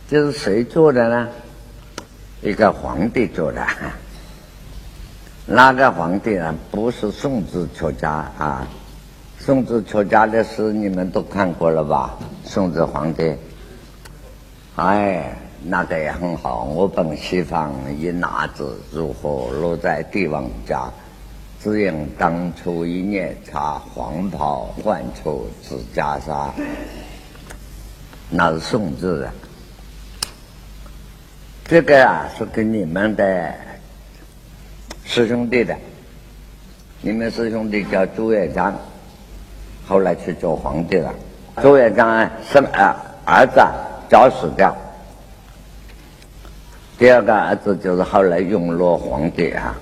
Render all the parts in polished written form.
这是谁做的呢？一个皇帝做的。那个皇帝呢？不是宋之出家啊。宋之出家的事你们都看过了吧？宋之皇帝，哎，那个也很好。我本西方一男子，如何落在帝王家？只因当初一夜茶，黄袍换出紫袈裟。那是宋之的。这个啊，是给你们的师兄弟的。你们师兄弟叫朱元璋，后来去做皇帝了。朱元璋生儿子早死掉，第二个儿子就是后来永乐皇帝啊。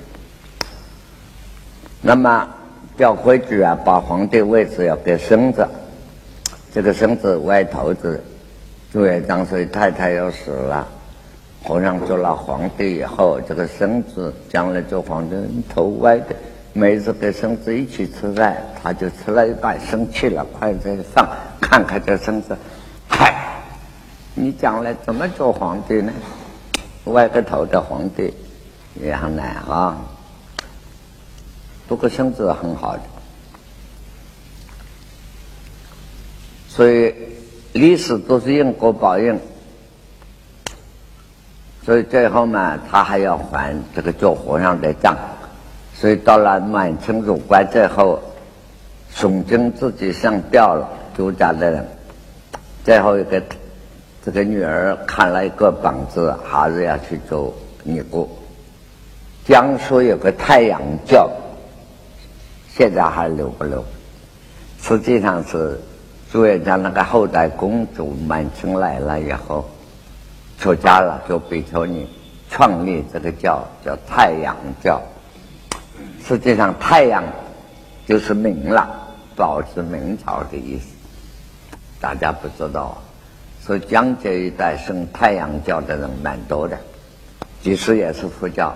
那么照规矩啊，把皇帝位置要给孙子，这个孙子歪头子。朱元璋所以太太要死了，皇上做了皇帝以后，这个孙子将来做皇帝头歪的，每次给孙子一起吃饭，他就吃了一半生气了，筷子放，看看这孙子，嗨，你将来怎么做皇帝呢？歪个头的皇帝也很难啊。不过孙子很好的，所以历史都是因果报应，所以最后嘛，他还要还这个做和尚的账。所以到了满清入关最后，宋军自己上吊了，朱家的人。最后一个这个女儿看了一个本子，还是要去做尼姑。江苏有个太阳教，现在还留不留？实际上是朱元璋那个后代公主满清来了以后出家了，做比丘尼，创立这个教叫太阳教。实际上太阳就是明了，保持明朝的意思，大家不知道。所以江浙一带信太阳教的人蛮多的，其实也是佛教。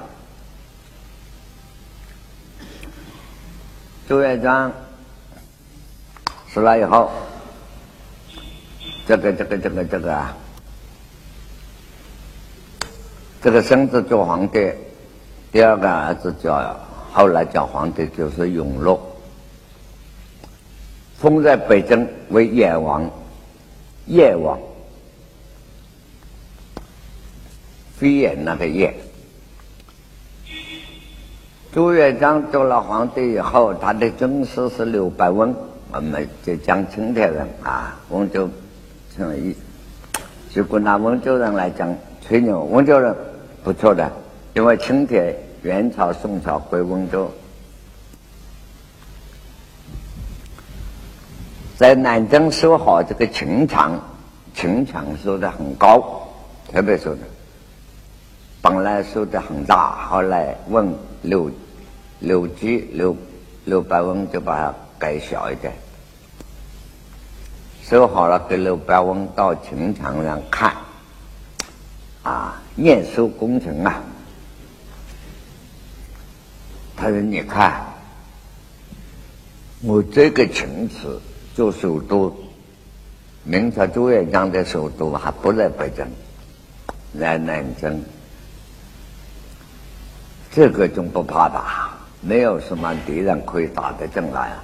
朱元璋死了以后，这个孙子做皇帝，第二个儿子后来叫皇帝就是永乐，封在北京为燕王，燕王，飞燕那个燕。朱元璋做了皇帝以后，他的军师是刘伯温，我们就讲青铁人啊，温州，如果拿温州人来讲吹牛，温州人不错的，因为青铁元朝、宋朝归温州，在南京修好这个秦墙修得很高，特别修的，本来修得很大，后来问刘伯温就把它改小一点，修好了给刘伯温到秦墙上看，啊，验收工程啊。他说：“你看，我这个城池做首都，明朝朱元璋的首都还不在北京，在南京，这个就不怕打，没有什么敌人可以打得进来啊。”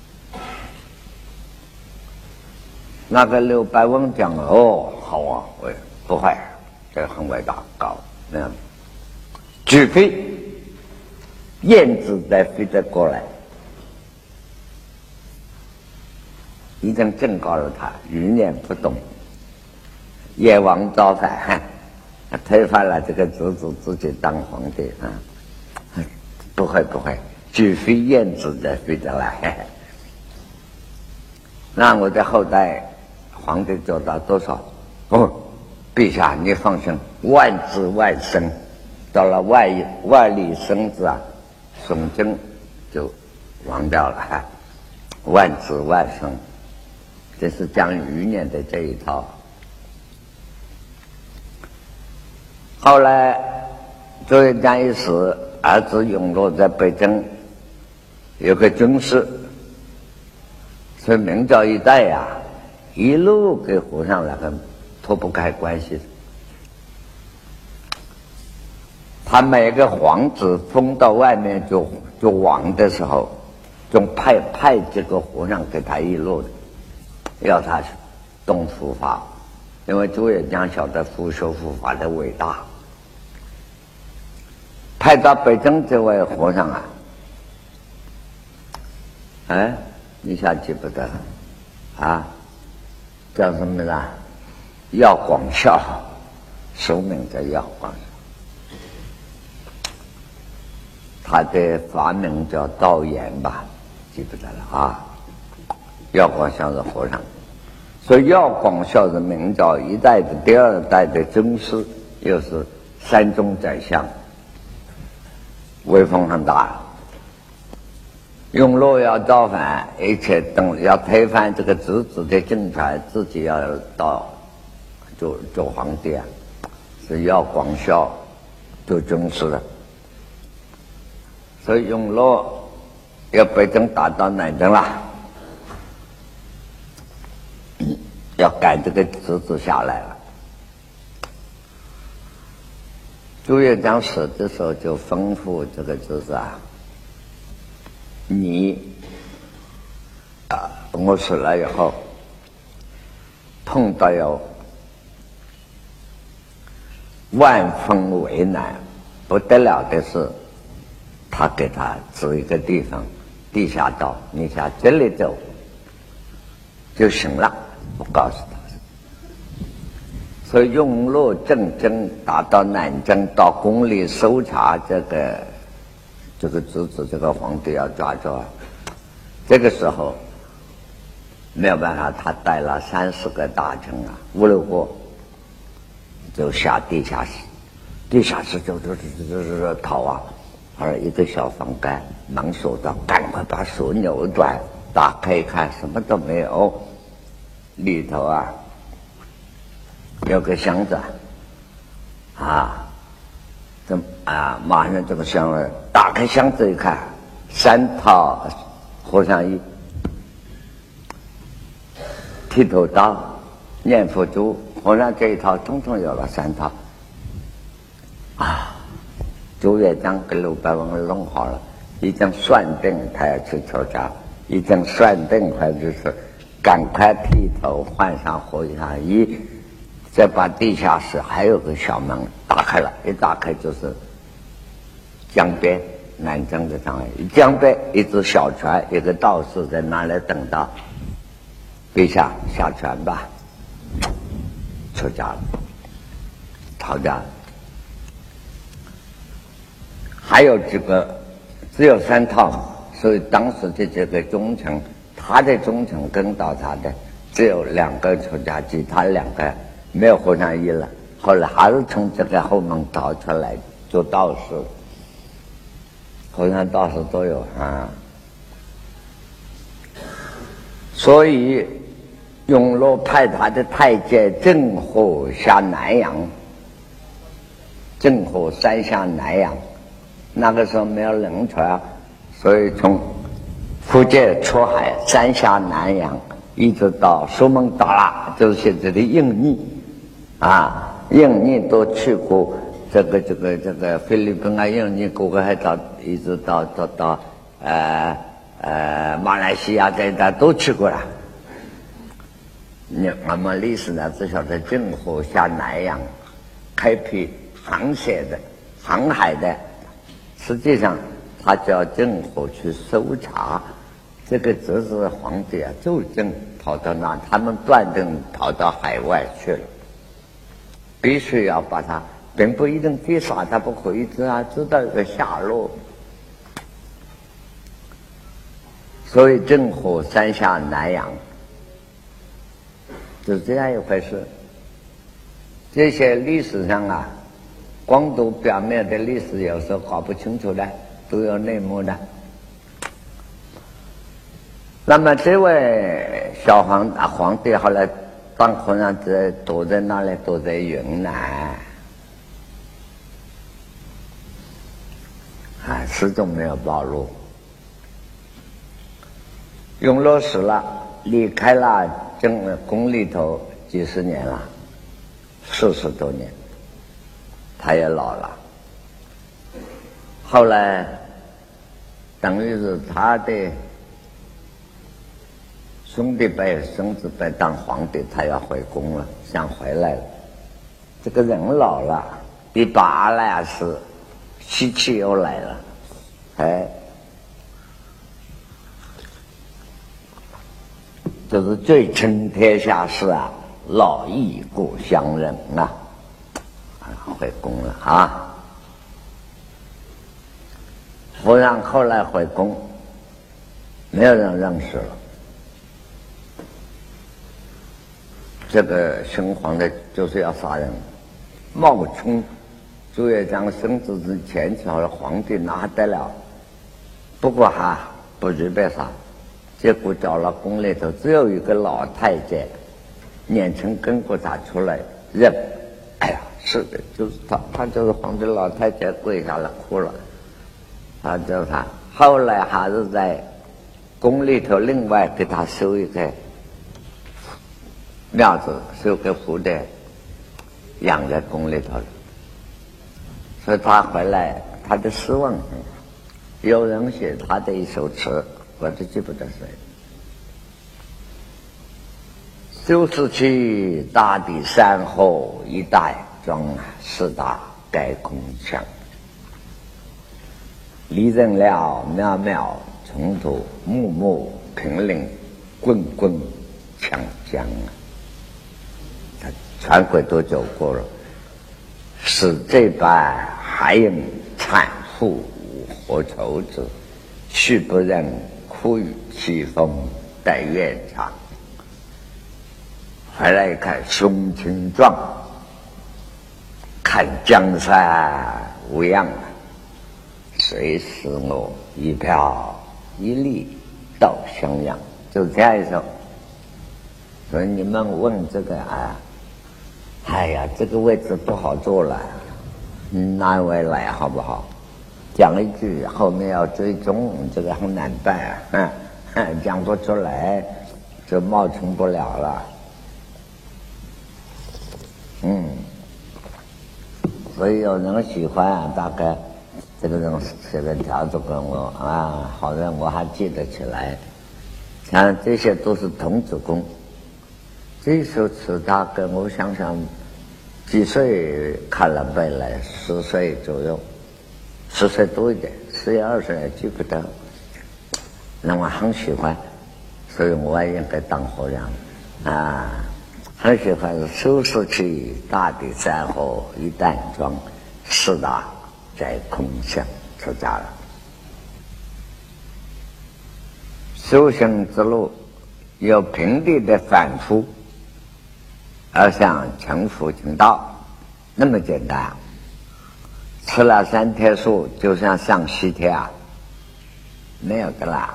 那个刘伯温讲：“哦，好啊，我不会，这很伟大高，那样，除非燕子再飞得过来。”已经警告了他，余念不动。燕王造反，推翻了这个侄子，自己当皇帝啊！不会，除非燕子再飞得来。那我的后代皇帝做到多少？哦，陛下你放心，万子万生，到了万历生子啊，宋军就亡掉了，万子万生。这是讲余年的这一套。后来朱元璋一死，儿子永乐在北京有个军师，所以明朝一代呀，一路跟和尚那个脱不开关系， 他每个皇子封到外面就王的时候，就派这个和尚给他一路，要他动佛法，因为朱元璋晓得佛说佛法的伟大。派到北京这位和尚啊，哎，一下记不得了啊，叫什么名字？药广孝，俗名叫药广孝。他的法名叫道延吧，记不得了啊。药广孝是和尚，所以药广孝是明朝一代的第二代的宗师，又是山中宰相。威风很大，用洛要造反，一切等要推翻这个侄子的政权，自己要到做皇帝啊，是要广孝做宗师的。所以永乐要北京打到南京了，要赶这个侄子下来了。朱元璋死的时候就吩咐这个侄子啊，你我死了以后碰到有万分为难不得了的事，他给他指一个地方，地下道，你向这里走就行了，我告诉他。所以永乐政争打到南京，到宫里搜查这个侄子，这个皇帝要抓住啊。这个时候没有办法，他带了30个大臣啊，5、6个就下地下室，地下室就逃啊，而一个小房间，门锁着，赶快把锁扭转，打开一看，什么都没有，里头啊有个箱子啊，马上这个箱子打开，箱子一看，3套和尚衣、剃头刀、念佛珠，和尚这一套统统有了3套啊！朱元璋给刘伯温弄好了，已经算定他要去出家，已经算定他就是赶快剃头，换上和尚衣。再把地下室还有个小门打开了，一打开就是江边，南京的上海。江边一只小船，一个道士在那里等到陛下下船吧，出家了，逃家了。还有几个只有3套，所以当时的这个忠臣，他的忠臣跟到他的只有2个出家，其他2个没有和尚衣了，后来还是从这个后门逃出来做道士，和尚道士都有啊。所以永乐派他的太监郑和下南洋，郑和3下南洋，那个时候没有轮船，所以从福建出海3下南洋，一直到苏门答腊，就是现在的印尼啊，印尼都去过，这个菲律宾啊，印尼各个还一直到马来西亚这一带都去过了。我们历史呢只晓得郑和下南洋，开辟航海的，实际上他叫郑和去搜查这个侄子皇帝啊，就正跑到那，他们断定跑到海外去了，必须要把他，并不一定击杀他，不可以知道一个下落。所以郑和3下南洋就是这样一回事。这些历史上啊，光读表面的历史有时候搞不清楚的，都有内幕的。那么这位小皇帝后来当和尚躲在那里，躲在云南啊，始终没有暴露。永乐死了，离开了宫里头几十年了，40多年，他也老了。 后来等于是他的兄弟辈孙子辈当皇帝，他要回宫了，想回来了。这个人老了，第8来是喜气又来了，就是最称天下事啊，老矣故乡人啊，回宫了啊。夫人后来回宫，没有人认识了。这个新皇帝就是要杀人，冒充朱元璋生子之前朝的皇帝，那还得了？不过还不具备啥。结果找了宫里头只有一个老太监，年轻跟过他出来认，哎呀，是的，就是他就是皇帝。老太监跪下了哭了，他就是他。后来还是在宫里头另外给他修一个庙子，修个福德，养在宫里头了。所以他回来，他的诗文有人写他的一首词，我都记不得谁。修士去大地山河一带装四大盖空墙，离人了渺渺冲突，木木平林滚滚强江啊！他全国都走过了，使这般还应产妇何愁之？须不忍哭与凄风待月长。回来一看，胸襟壮，看江山无恙啊！谁使我一瓢一粒到襄阳？就这样一首。所以你们问这个啊，哎呀，这个位置不好坐了，哪位来好不好？讲一句，后面要追踪，这个很难办啊！讲不出来，就冒充不了了。所以有人喜欢啊，大概这个人写的条子跟我啊，好像我还记得起来。像这些都是童子功。这首词大概我想想，几岁看了背来，10岁左右，10岁多一点，11、12岁也记不得。那我很喜欢，所以我也应该当和尚啊。很喜欢收拾起大地山河一担装，四大在空相，出家了。修行之路有平地的反复，而想成佛成道，那么简单。吃了3天素，就像上西天啊，没有的啦。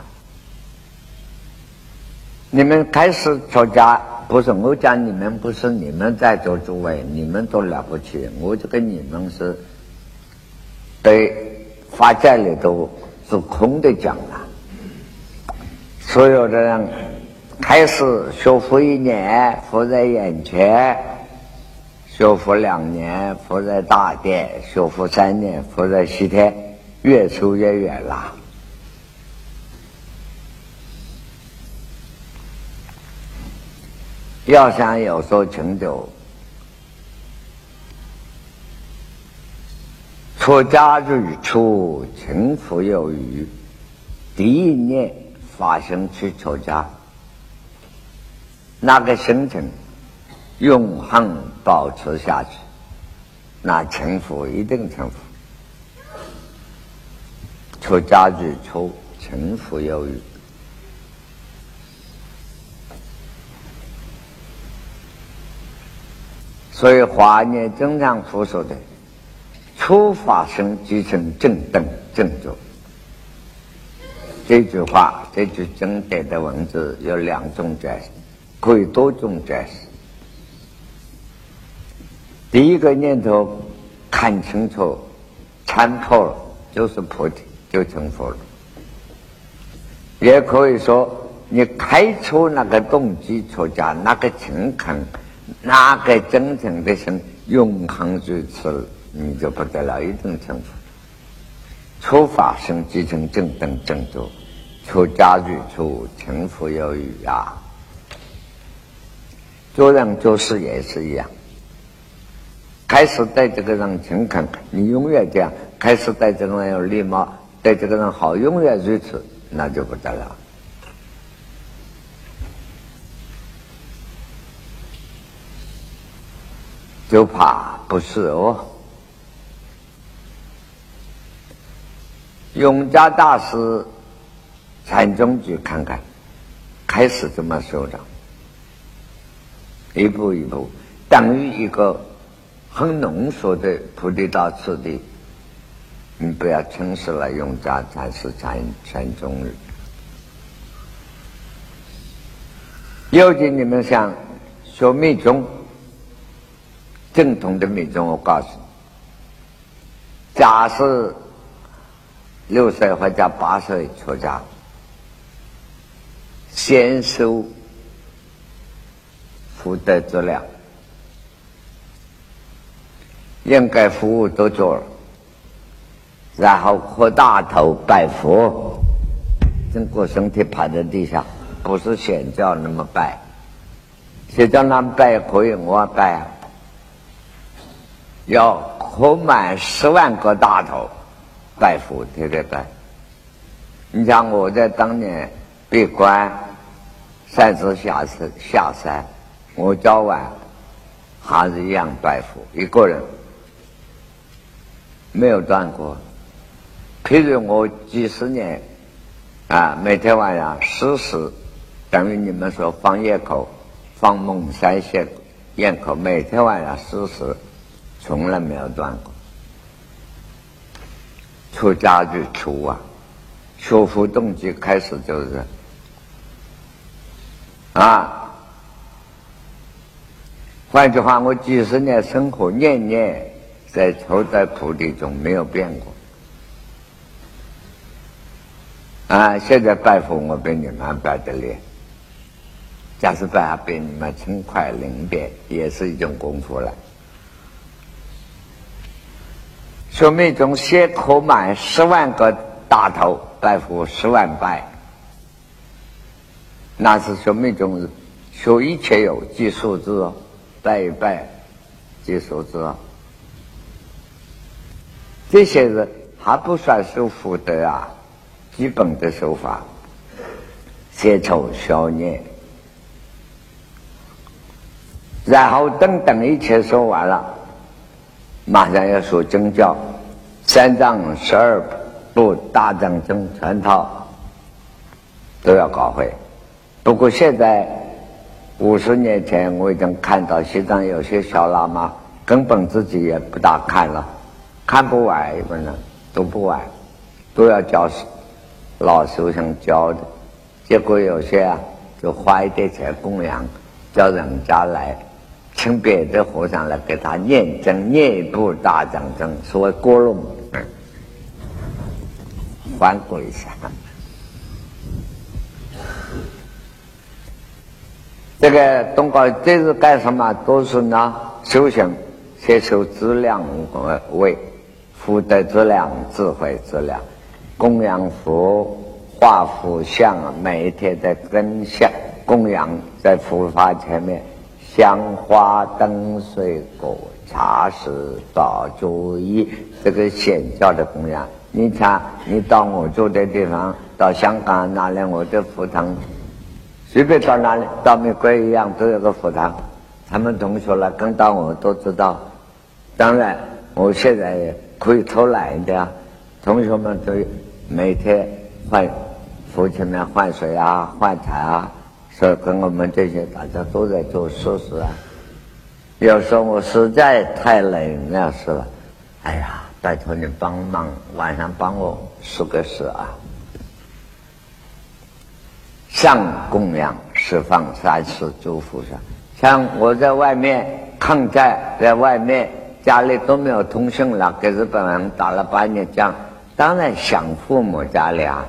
你们开始出家，不是我讲你们，不是你们在座诸位，你们都了不起，我就跟你们是对法界里头是空的讲的。所有的人开始学佛1年，佛在眼前；学佛2年，佛在大殿；学佛3年，佛在西天，越出越远了。要想有所成就，出家日出，勤福有余。第一念发生去出家，那个心情永恒保持下去，那成佛一定成佛。出家日出，勤福有余。所以华严经常佛说的初发生即成正等正觉，这句话，这句经典的文字有2种解释，可以多种解释。第一个念头看清楚参破了，就是菩提，就成佛了。也可以说你开出那个动机出家，那个诚恳，那个真诚的心永恒如此，你就不得了，一定成佛。 除法生继承正等正住，除家具处情妇有余啊。做人做事也是一样，开始对这个人诚恳，你永远这样；开始对这个人有礼貌，对这个人好，永远如此，那就不得了。就怕不是哦。永嘉大师禅宗去看看，开始这么修的，一步一步，等于一个很浓缩的菩提道次第。你不要轻视了永嘉才是禅宗人。尤其你们想学密宗，正统的密宗，我告诉你，假设6岁或者8岁出家，先修福德资粮，应该服务都做了，然后磕大头拜佛，整个身体趴在地上，不是显教那么拜，显教那么拜可以我拜啊，要磕满10万个大头拜佛，天天拜。你像我在当年闭关3次下山，我早晚还是一样拜佛，一个人没有断过。譬如我几十年啊，每天晚上10时，等于你们说放夜口，放蒙山县堰口，每天晚上10时，从来没有断过。出家就出啊，修复动机开始就是啊。换句话，我几十年生活念念在求在菩提中没有变过啊。现在拜佛我比你们拜得厉害，假使拜比你们轻快灵便，也是一种功夫了。说密宗先磕满10万个大头拜佛10万拜，那是说密宗说一切有记数字哦，拜一拜记数字哦，这些人还不算修福德啊，基本的手法，先求消孽，然后等一切说完了，马上要说经教，3藏12部大藏经全套都要搞会。不过现在50年前我已经看到西藏有些小喇嘛根本自己也不大看了，看不完，一般人都不完，都要教老修行教的。结果有些啊就花一点钱供养，叫人家来请别的和尚来给他念经，念一部大藏经，所谓锅弄，环顾一下。这个东高这是干什么？都是呢修行，先修资粮位，福德资粮、智慧资粮，供养佛、画佛像，每一天在跟像供养在佛法前面。香花灯水果茶食早酒衣，这个显教的供养。你看你到我住的地方，到香港哪里我的佛堂，随便到哪里，到美国一样都有个佛堂，他们同学来跟到我都知道。当然我现在也可以偷懒一点啊，同学们都每天换佛前面换水啊，换茶啊，所以跟我们这些大家都在做事实啊。有时候我实在太累那事了，哎呀，拜托你帮忙，晚上帮我10个事啊。上供养释放3次诸福上，像我在外面抗战，在外面家里都没有通讯了，给日本人打了8年仗，当然想父母家里啊，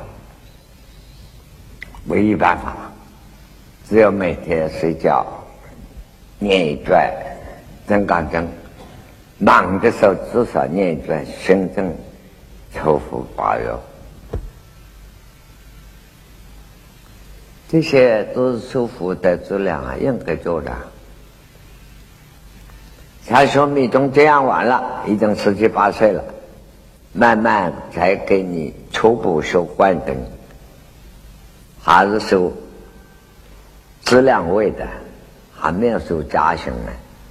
唯一办法只有每天睡觉念一转真刚经，忙的时候至少念一转心正求福保佑，这些都是修福的质量啊，应该做的。像小密宗这样完了，已经17、18岁了，慢慢才给你初步修观灯，还是修质量位的，还没有修加行呢。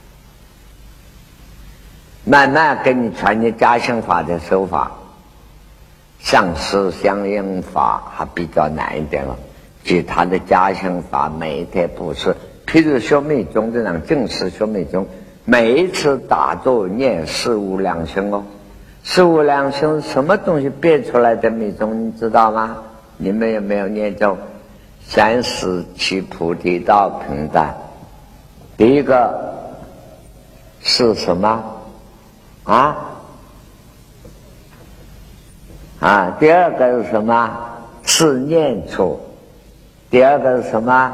慢慢给你传你加行法的手法，相师相应法还比较难一点了。其他的加行法每一天不是，譬如修密宗这样正式修密宗，每一次打坐念四无量心哦。四无量心什么东西变出来的密宗，你知道吗？你们有没有念咒？三世七菩提道平淡。第一个是什么？第二个是什么？是念处。第二个是什么？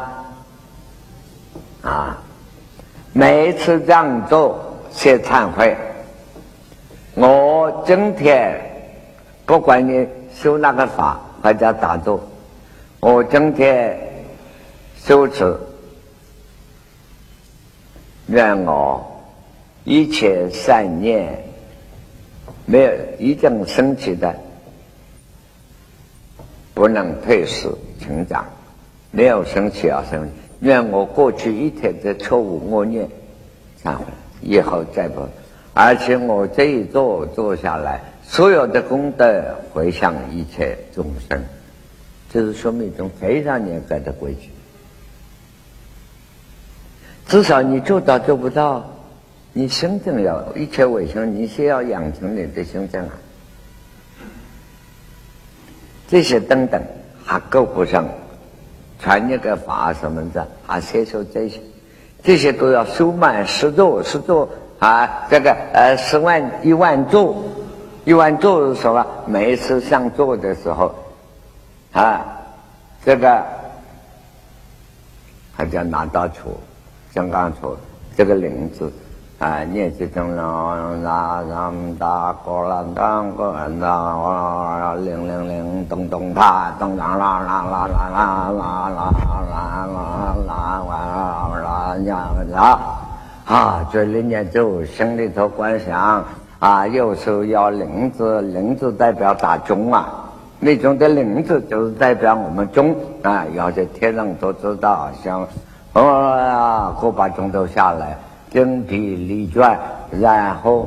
每一次这样做先忏悔。我今天不管你修那个法或者打坐，我今天修持，愿我一切善念没有一定升起的，不能退失成长，没有升起要升起。愿我过去一天的错误恶念忏悔，以后再不。而且我这一做下来，所有的功德回向一切众生，这是说明一种非常严格的规矩。至少你做到做不到，你心正要一切为生，你先要养成你的心正啊。这些等等还够不上传那个法什么的，还先说这些都要修满10座这个1万座是什么？每一次上座的时候这个还叫拿到处金刚处这个灵字念起正了大果然当果然当000咚咚啪咚啦啦啦啦啦啦啦嘴里念咒，心里头观想右手要灵字，灵字代表打钟那种的灵字就是代表我们钟要在天上都知道，像过把钟头下来，精疲力倦，然后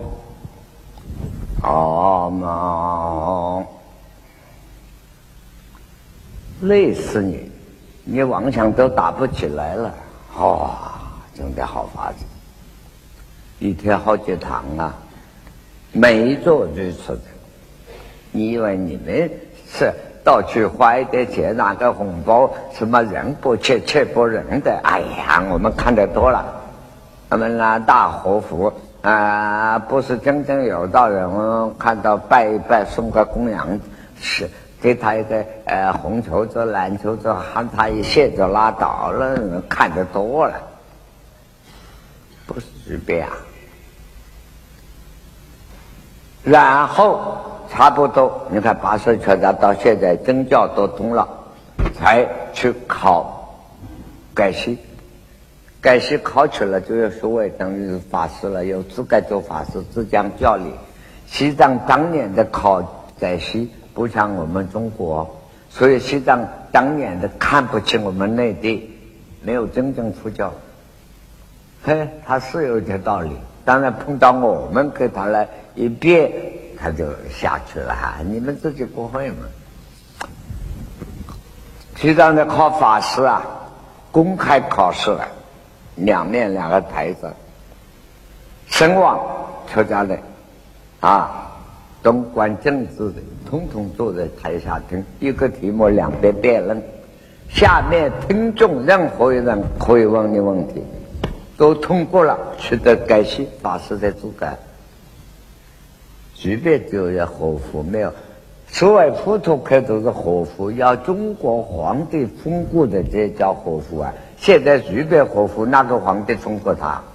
累死你妄想都打不起来了。真的好法子，一天好几堂每一座如此的。你以为你们是到处花一点钱拿个红包，什么人不切不人的？我们看得多了。他们大活佛不是真正有道人看到拜一拜，送个供养，是给他一个红绸子蓝绸子，喊他一谢就拉倒了，看得多了，不是随便然后差不多你看80全家到现在真教都通了，才去考改西考取了，就有所谓等于法师了，有资格做法师，自讲教理。西藏当年的考改西不像我们中国，所以西藏当年的看不起我们内地，没有真正出教。他是有点道理，当然碰到我们给他来一辩，他就下去了你们自己不会嘛？西藏的考法师公开考试两面2个台子，声望出家的懂管政治的，统统坐在台下听，一个题目2边辩论，下面听众任何一人可以问你问题，都通过了，取得改西法师的资格。随便就要活佛，没有所谓佛陀开都是活佛，要中国皇帝封过的这叫活佛现在随便活佛，哪个皇帝封过他？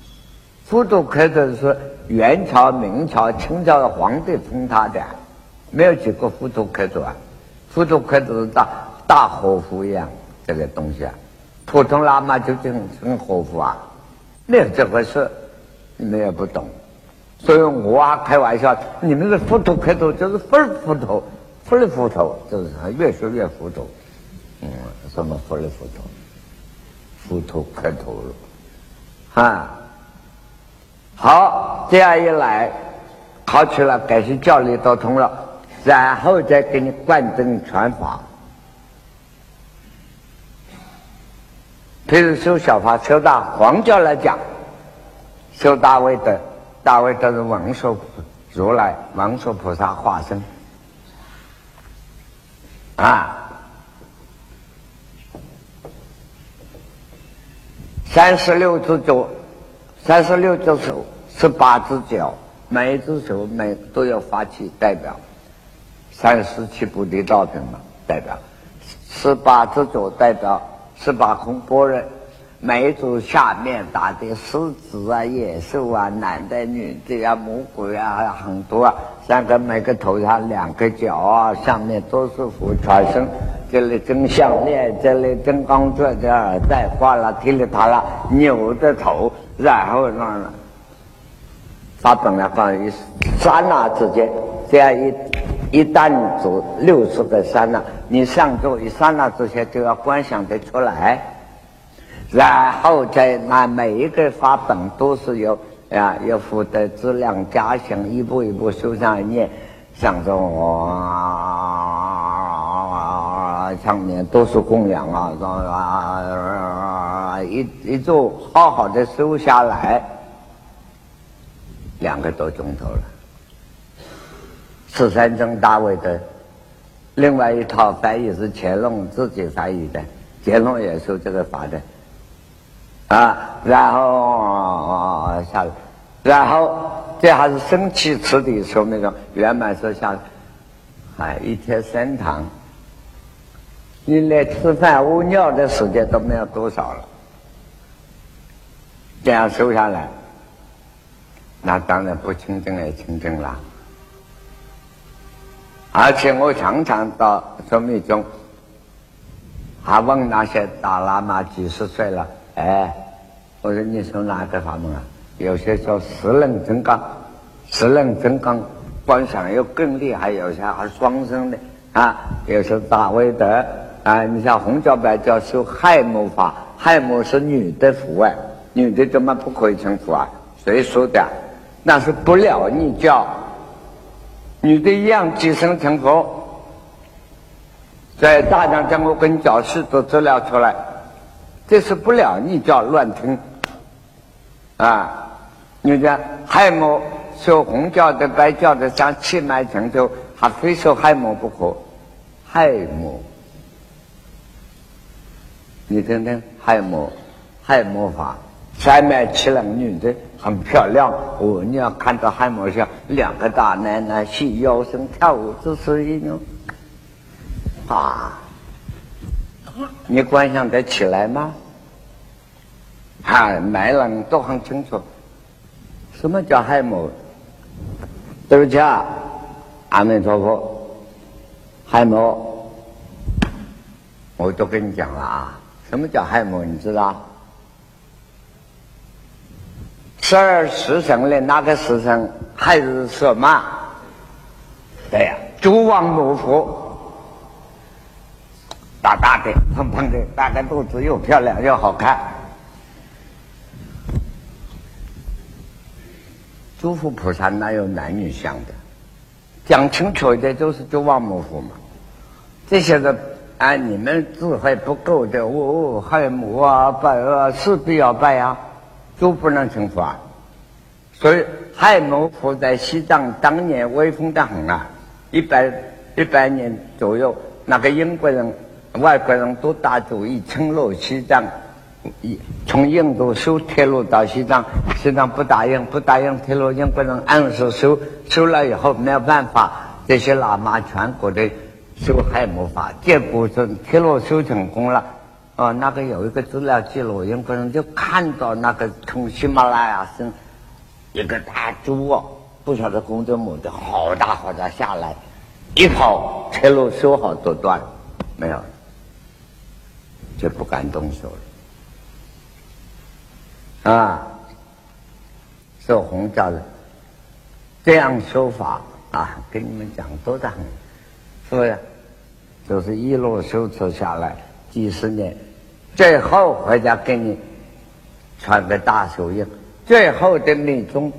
佛陀开的是元朝、明朝、清朝的皇帝封他的， 没有几个浮屠刻度啊，浮屠刻度是大活佛一样这个东西啊，普通喇嘛就成活佛啊，没有这回事，你们也不懂。所以我开玩笑，你们的浮屠刻度就是佛儿浮屠，佛儿浮屠，就是越说越浮屠。什么佛儿浮屠？浮屠刻度了啊！好，这样一来，考取了改是教理都通了，然后再给你灌正传法。譬如修小法、修大黄教来讲，修大威德。大威德是文殊如来、文殊菩萨化身啊，36只手，36只手，18只脚，每一只手都有法器代表，37菩提道品嘛，代表18只脚代表18空般若。每一组下面打的狮子啊、野兽啊、男的、女的啊、魔鬼啊，很多啊。3个每个头上2个角啊，上面都是佛全身。这里真项链，这里真钢钻，这耳带挂了，踢里塔了，牛的头，然后让法本来放于刹那之间，这样一旦走60个刹那，你上座一刹那之前就要观想得出来。然后再拿每一个法本都是有福德质量加行，一步一步修上一念，像这上面都是供养一座好好的修下来，2个多钟头了。13正大威德，另外一套翻译是乾隆自己翻译的，乾隆也修这个法的。然后下来，然后这还是生气次第说那种圆满说下来，一天3堂，你连吃饭屙尿的时间都没有多少了，这样收下来，那当然不清净也清净了。而且我常常到说明中，还问那些大喇嘛几十岁了，我说你修哪个法门啊？有些说10楞真刚，10楞真刚观想又更厉害，有些还双生的有些大威德你像红教白教修亥母法，亥母是女的佛女的怎么不可以成佛啊？谁说的？那是不了逆教，女的一样即生成佛。在大藏经我跟教士都资料出来，这是不了逆教乱听你看亥母修红教的白教的像气脉成就，还非修亥母不可。亥母，你听听亥母法，3脉7楞女的很漂亮你要看到亥母像2个大奶奶细腰身跳舞姿势一样你观想得起来吗？每人都很清楚什么叫亥母。对不起阿弥陀佛，亥母我都跟你讲了什么叫亥母你知道？12时辰里哪个时辰亥日什么？对呀，诸王母佛，大大的胖胖的，大个肚子又漂亮又好看。诸佛菩萨哪有男女相的？讲清楚一点就是诸王母佛嘛。这些人你们智慧不够的亥母拜是必要拜都不能成佛所以亥母佛在西藏当年威风得很100年左右，那个英国人外国人都打主意侵入西藏，从印度修铁路到西藏，西藏不答应铁路，英国人按时修了以后没有办法，这些喇嘛全国的修亥母法，结果是铁路修成功了那个有一个资料记录，英国人就看到那个从喜马拉雅山一个大猪不晓得公的母的好大下来一跑铁路修好都断了，没有，就不敢动手了。啊，受洪教的这样修法啊，跟你们讲多大，是不是？就是一路修持下来几十年，最后回家给你传个大手印，最后的密宗，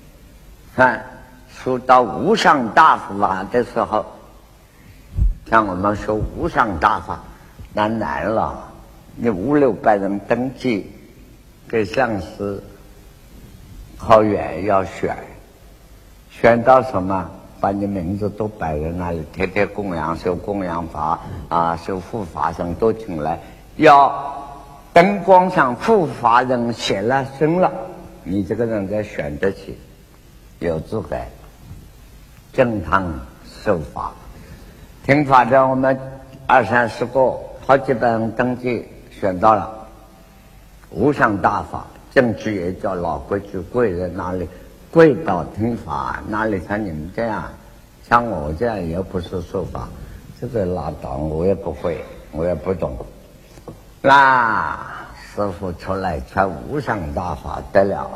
修到无上大法的时候，像我们修无上大法，那难了，你500-600人登记，给上师好远要选到什么？把你名字都摆在那里，天天供养修供养法啊，修护法僧都请来，要灯光上护法人写了生了，你这个人才选得起，有资格正常受法。听法的我们20-30个，好几百人登记选到了无上大法，证据也叫老规矩，跪在那里。跪倒听法，哪里像你们这样？像我这样也不是说法，这个拉倒，我也不会，我也不懂。那师父出来传无上大法得了，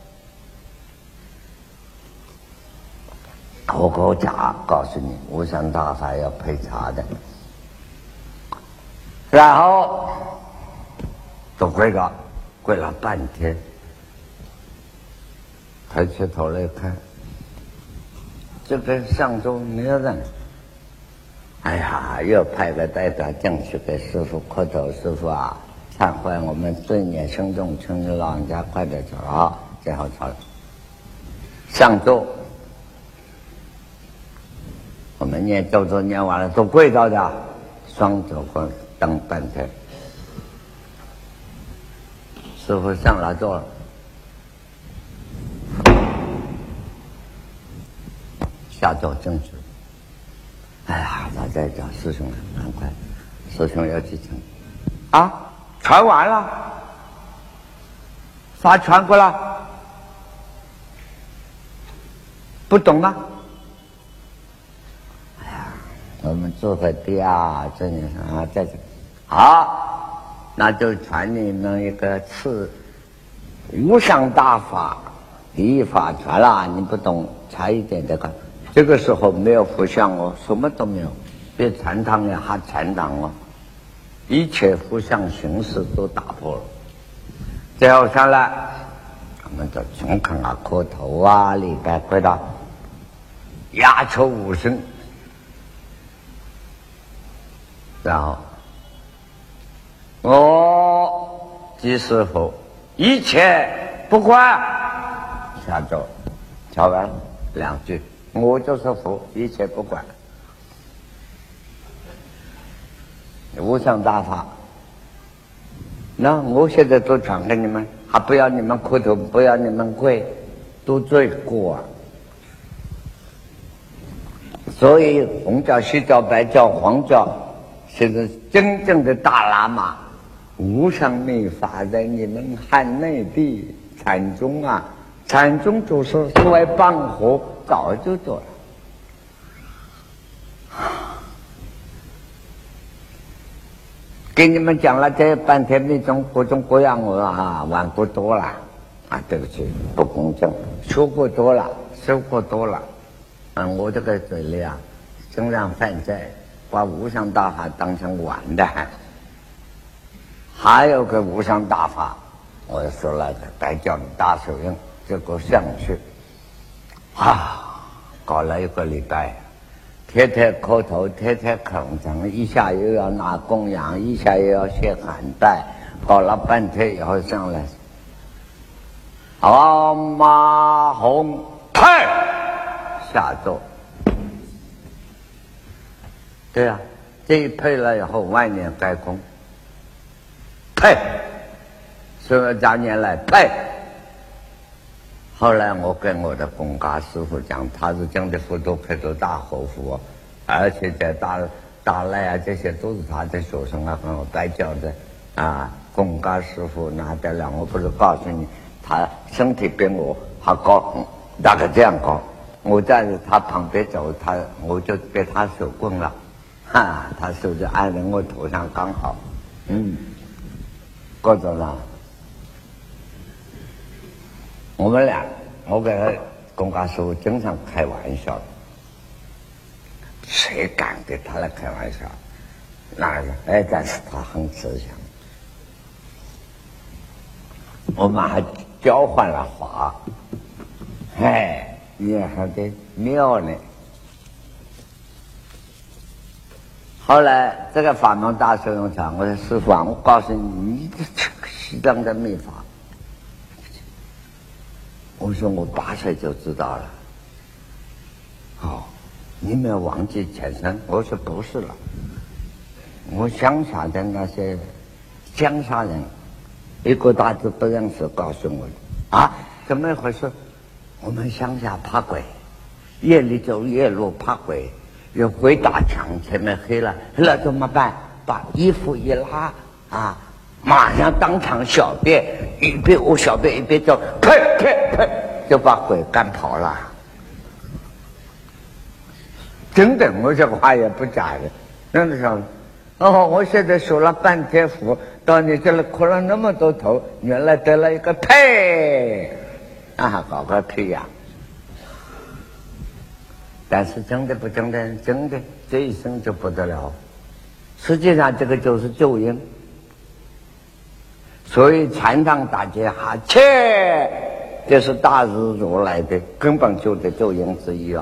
口口茶告诉你，无上大法要配茶的，然后都跪了半天。抬起头来看，这个上周没有人。哎呀，又派个代表进去给师父磕头，师父啊，忏悔，我们罪孽深重，请你老人家快点走啊！最后走了。上周我们念咒咒念完了，都跪到的，双手和等半天。师父上来坐了。下到正式，哎呀，他在找师兄了，赶快，师兄要去请啊，传完了，法传过了，不懂吗？哎呀，我们做个第二，这里啊，在这，好，那就传你们一个无上大法，第一法传了，你不懂，差一点的看。这个时候没有佛像哦，什么都没有，别禅堂呀，还禅堂哦，一切佛像形式都打破了。最后上来，我们就穷恳啊、磕头啊、礼拜跪到，鸦雀无声，然后即师父一切不管，下咒敲完2句。我就是佛，一切不管。无上大法，那我现在都传给你们，还不要你们磕头，不要你们跪，都罪过啊！所以红教、西教、白教、黄教，现在真正的大喇嘛，无上密法在你们汉内地禅宗啊，禅宗就是所谓帮活。早就做了，给你们讲了这半天那种各种各样啊，玩过多了啊，对不起，不公正，说过多了，说过多了，我这个嘴里啊，经常犯罪，把无上大法当成玩的，还有个无上大法，我说了个白叫你大手印，结果上去。搞了1个礼拜，天天磕头，天天恳诚，一下又要拿供养，一下又要写函拜，搞了半天以后上来，阿妈红派下咒。对啊，这一配了以后，万年该空，配，18年来配。后来我跟我的公家师傅讲，他是讲的佛都开到大活佛，而且在大赖啊，这些都是他的学生啊，跟我拜教的啊。公家师傅拿得了，我不是告诉你，他身体比我还高，大概这样高。 我在他旁边走，我就给他手棍了，他手就按在我头上刚好，过着了。我们俩，我给他公家师傅经常开玩笑，谁敢跟他来开玩笑？但是他很慈祥。我们还交换了法，你还得妙呢。后来这个法门大受用场，我说师父啊，我告诉你，你这个西藏的秘法，我说我8岁就知道了。你没有忘记前身？我说不是了，我乡下的那些乡下人一个大字不认识，告诉我怎么一回事？我们乡下怕鬼，夜里走夜路怕鬼，有鬼打墙，前面黑了怎么办？把衣服一拉马上当场小便，一边我小便一边走，呸，就把鬼赶跑了。真的，我这话也不假的。那个时候，我现在修了半天福，到你这里磕了那么多头，原来得了一个呸，搞个屁呀！但是真的不真的，真的这一生就不得了。实际上这个就是救因，所以禅堂大街这是大日如来的根本就是救因之一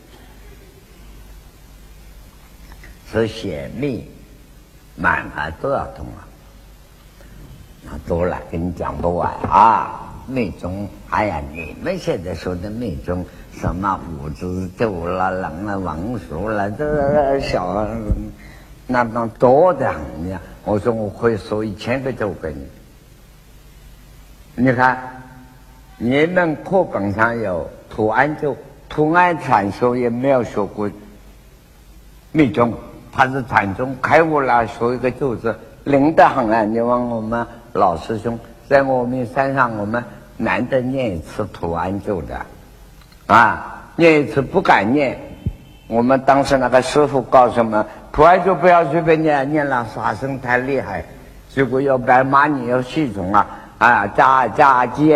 是显密满都要通那多了跟你讲不完密宗，你们现在说的密宗，什么五支咒了、人了、王术了，这小那多的很呀。我说我会说1000个咒给你。你看，你们课本上有图案咒，图案禅修也没有学过密宗，他是禅宗开悟了，说一个咒字灵得很你问我们老师兄，在我们山上我们难得念一次图案咒的念一次不敢念。我们当时那个师傅告诉我们，图案咒不要随便念了杀生太厉害，结果要白骂你要系统加鸡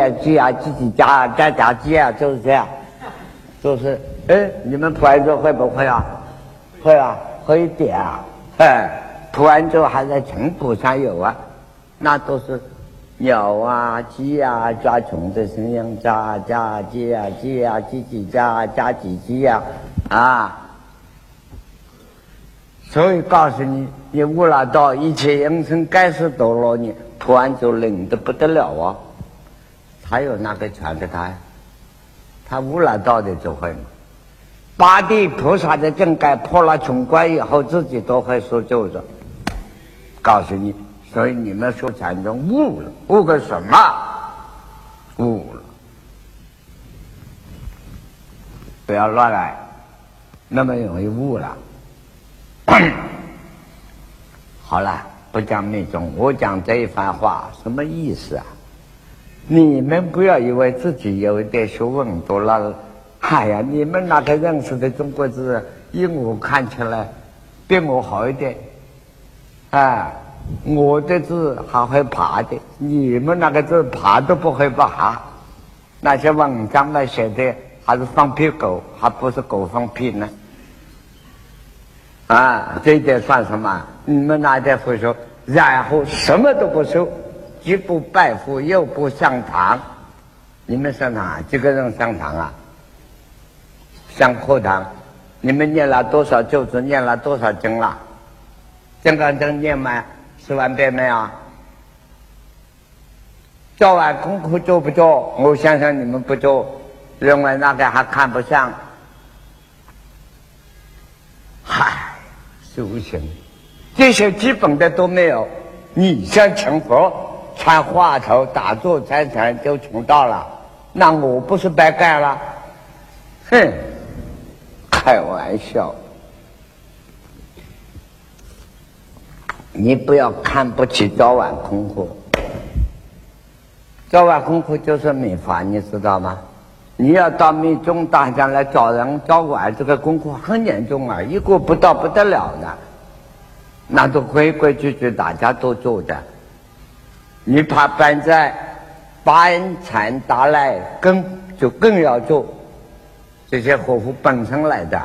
就是这样，就是你们图案咒会不会会会一点图案咒还在成谱上有那都是鸟鸡抓虫的声音，鸡所以告诉你，你悟了道，一切应成盖世陀罗尼，图案就灵得不得了他有那个传给他悟了道的就会八地菩萨的正盖破了穷关以后，自己都会说咒着，告诉你。所以你们说禅宗悟了，悟个什么？悟了，不要乱来，那么容易悟了。好了，不讲密宗，我讲这一番话什么意思你们不要以为自己有一点学问多了，你们那个认识的中国字，依我看起来比我好一点我的字还会爬的，你们那个字爬都不会爬。那些文章来写的还是放屁狗，还不是狗放屁呢这一点算什么？你们那点会说，然后什么都不收，既不拜佛又不上堂。你们上堂几个人上堂上课堂？你们念了多少咒子，念了多少经了？金刚经念满10万遍没有？做完功课做不做？我相信你们不做，认为那个还看不上。修行这些基本的都没有，你想成佛参话头打坐参禅就成道了，那我不是白干了？开玩笑，你不要看不起早晚功课。早晚功课就是秘法，你知道吗？ 你要到密宗大家来找人找我，这个功课很严重啊，一个不到不得了的，那都规规矩矩大家都做的。你怕搬在班禅达赖更要做这些活佛本身来的。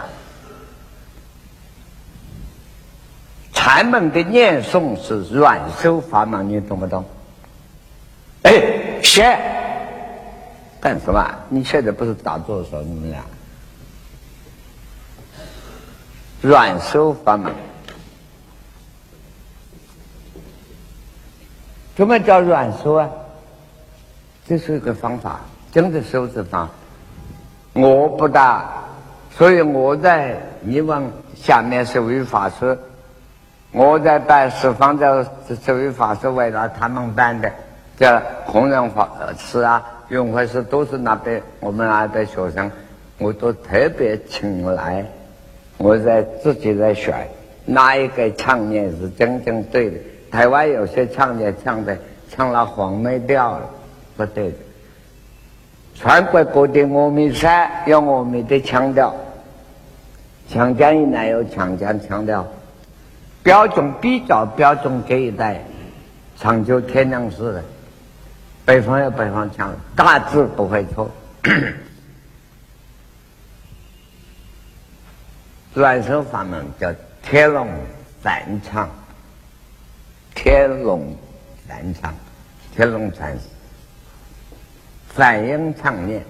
禅门的念诵是软手法门，你懂不懂？哎，学干什么？你现在不是打坐的时候，你们俩软手法门。什么叫软手啊？这是一个方法，真的手指法。我不大，所以我在你问下面是为法师，我在办十方的是为法师，为了他们办的，这弘忍法师啊、永慧师都是那边我们那边学生，我都特别请来，我自己在选哪一个唱念是真正对的。台湾有些唱念唱了黄梅调了，不对的。全国各地阿弥山有阿弥的腔调，长江以南有长江腔调，比较标准这一带，长久天亮市的，北方有北方腔，大致不会错。软手法门叫天龙三唱，天龙三唱，天龙禅师反应唱念。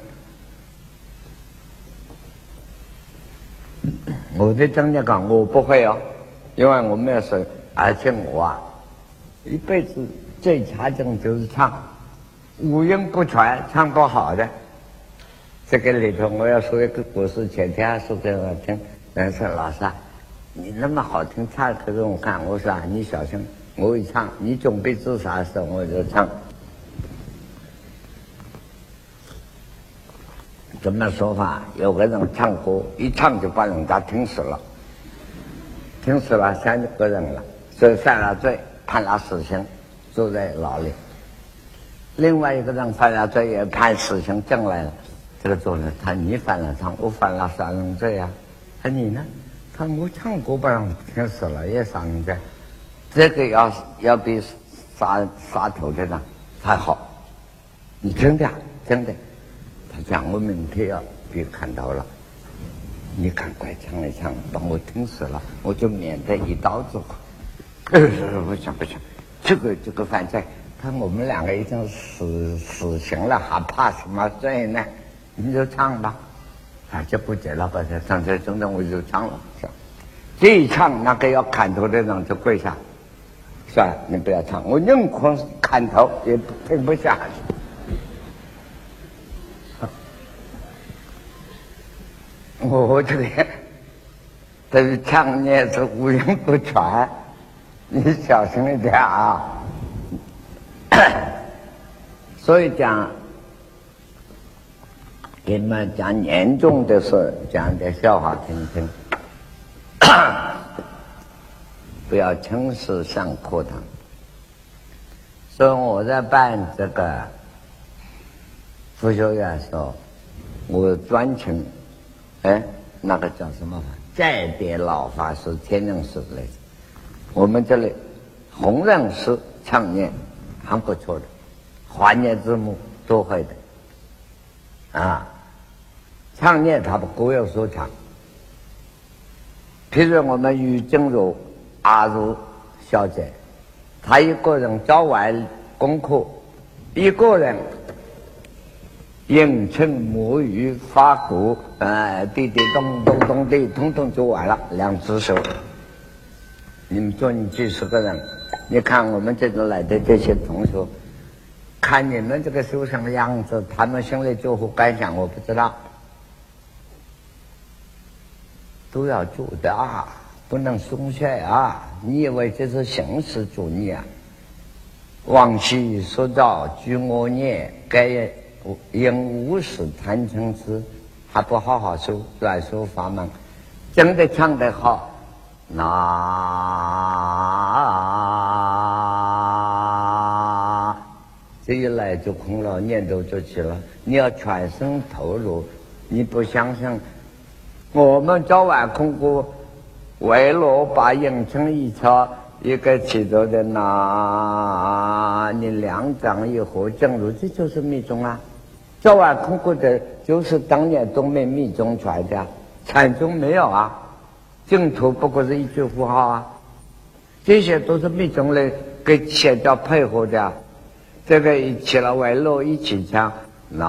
我对张家讲我不会哦，因为我没有手，而且我啊一辈子最差劲就是唱五音不全，唱不好的。这个里头我要说一个故事，前天还说给我听，人说老师啊，你那么好听唱可给我看，我说啊你小心，我一唱你准备自杀的时候我就唱。怎么说法？有个人唱歌，一唱就把人家听死了30个人了，所以犯了罪，判了死刑，坐在牢里。另外一个人犯了罪，也判死刑进来了。这个主人他你犯了唱，我犯了杀人罪啊，他你呢？他我唱歌把人听死了，也杀人罪。这个要比杀头的呢还好。你真的真的。他讲我明天要被看到了，你赶快唱一唱，把我听死了，我就免得一刀子。不行，这个犯罪，看我们两个已经死刑了，还怕什么罪呢？你就唱吧，就不接了，把这唱这真的我就唱了。这一唱，那个要砍头的人就跪下，算了，你不要唱，我宁可砍头也听不下去。我这里这是唱念是五音不全，你小心一点啊。所以讲给你们讲严重的事，讲点笑话听听，不要轻视上课堂。所以我在办这个辅修院的时候，我专请那个叫什么法？在别老法师、天人师类的。我们这里弘忍师唱念很不错的，华念字幕都会的啊。唱念他们各有所长。譬如我们于静茹阿如小姐，她一个人教完功课，一个人应称母语发鼓，滴滴咚咚咚地，统统就完了，2只手。你们说你几十个人，你看我们这里来的这些同学，看你们这个修行的样子，他们心里作何感想？我不知道。都要做的啊，不能松懈啊！你以为这是形式主义啊？往昔所造具恶业，该因无始贪嗔痴，还不好好修软修法门，真的唱得好，那这一来就空了，念头就起了。你要全身投入，你不相信？我们早晚空过，为了把影成一抄，一个起走的那，你两掌一合正如，这就是密宗啊。早晚空过的，就是当年东北密宗出来的，禅宗没有啊。净土不过是一句符号啊，这些都是密宗来跟邪教配合的。这个一起了为了一起唱，那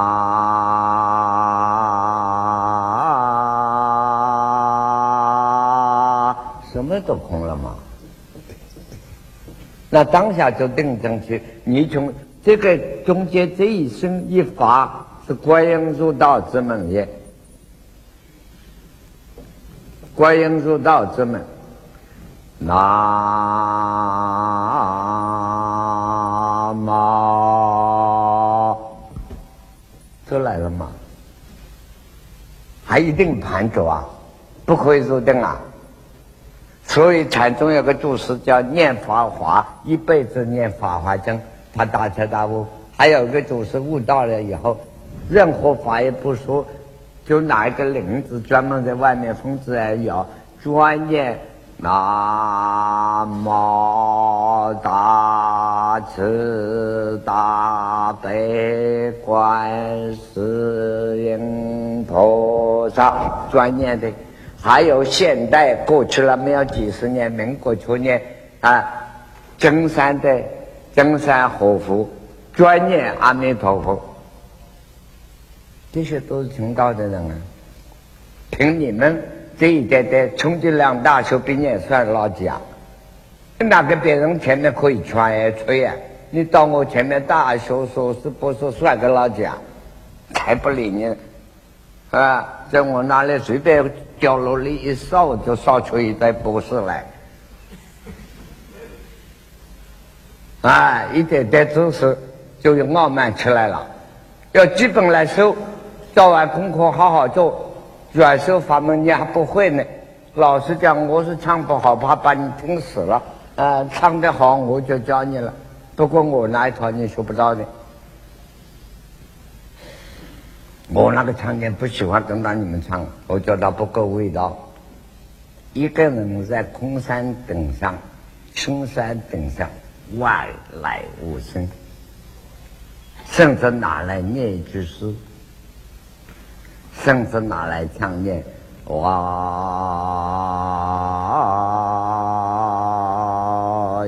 什么都空了嘛。那当下就定正去，你从这个中间这一声一发是观音入道之门也。观音入道之门，南无，出来了吗？还一定盘着啊，不可以入定啊。所以禅宗有个祖师叫念法华，一辈子念法华经，他大彻大悟。还有一个祖师悟道了以后，任何法也不说。就拿一个铃子，专门在外面封字来摇，专念南无大慈大悲观世音菩萨，专念的。还有现代过去了没有几十年，民国初年啊，真山的真山活佛，专念阿弥陀佛。这些都是成道的人啊！凭你们这一代代冲击量大学毕业算老几啊？哪个别人前面可以传呀吹呀？你到我前面大学硕士博士算个老几啊？才不理你啊！在我那里随便角落里一烧就烧出一代博士来。啊，一代代知识就有傲慢起来了。要基本来修，早晚功课好好做，转修法门你还不会呢。老实讲，我是唱不好，怕把你听死了。唱得好我就教你了，不过我那一套你学不到的。我那个唱点不喜欢跟到你们唱，我觉得不够味道。一个人在空山顶上，青山顶上，外来无声。甚至拿来念一句诗，甚至拿来唱念哇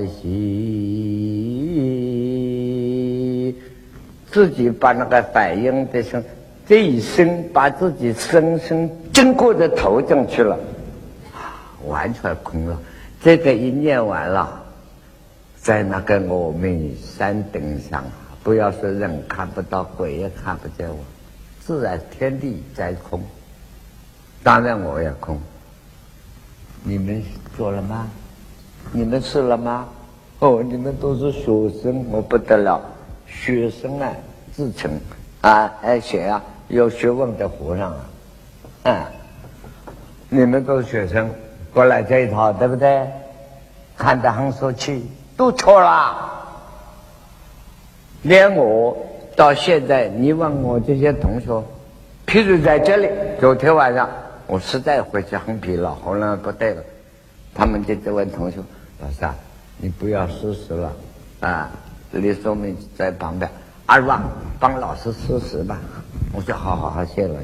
西，自己把那个反应的声，这一声把自己深深经过的投进去了，完全空了。这个一念完了，在那个阿弥山顶上，不要说人看不到，鬼也看不见我，自然天地在空，当然我也空。你们做了吗？你们试了吗？哦，你们都是学生，我不得了，学生啊，自称啊，学啊，有学问的和尚啊，你们都是学生，过来这一套，对不对？看得很俗气，都错了。连我到现在，你问我这些同学，譬如在这里，昨天晚上我实在回去很疲劳，后来不对了，他们就在问同学，老师啊，你不要试试了啊！李松明在旁边，二娃帮老师试试吧。我说好，谢了，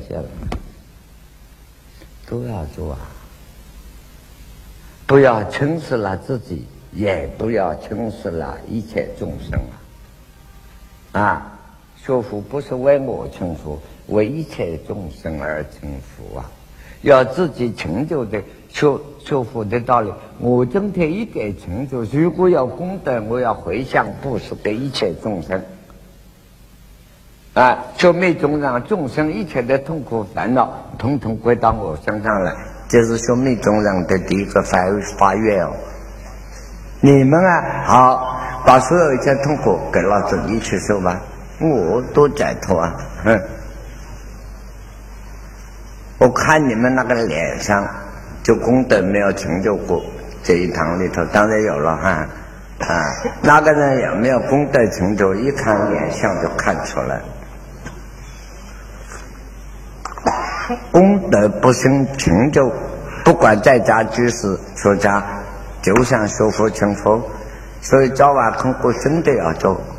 都要做啊，不要轻视了自己，也不要轻视了一切众生啊！学佛不是为我成佛，为一切众生而成佛啊！要自己成就的学佛的道理。我今天一点成就，如果有功德，我要回向布施给一切众生啊！就密宗让众生一切的痛苦烦恼，统统归到我身上来。这是说密宗人的第一个发愿哦。你们啊，好，把所有一切痛苦给老子一起受吧，我多解脱啊！我看你们那个脸上就功德没有成就过，这一堂里头当然有了哈， 那个人有没有功德成就，一看脸相就看出来。功德不生成就，不管在家居士出家，就像修佛成佛，所以早晚空不生的要做。